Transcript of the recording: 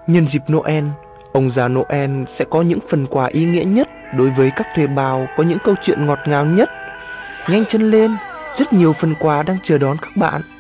Nhân dịp Noel, ông già Noel sẽ có những phần quà ý nghĩa nhất đối với các thuê bao có những câu chuyện ngọt ngào nhất. Nhanh chân lên, rất nhiều phần quà đang chờ đón các bạn.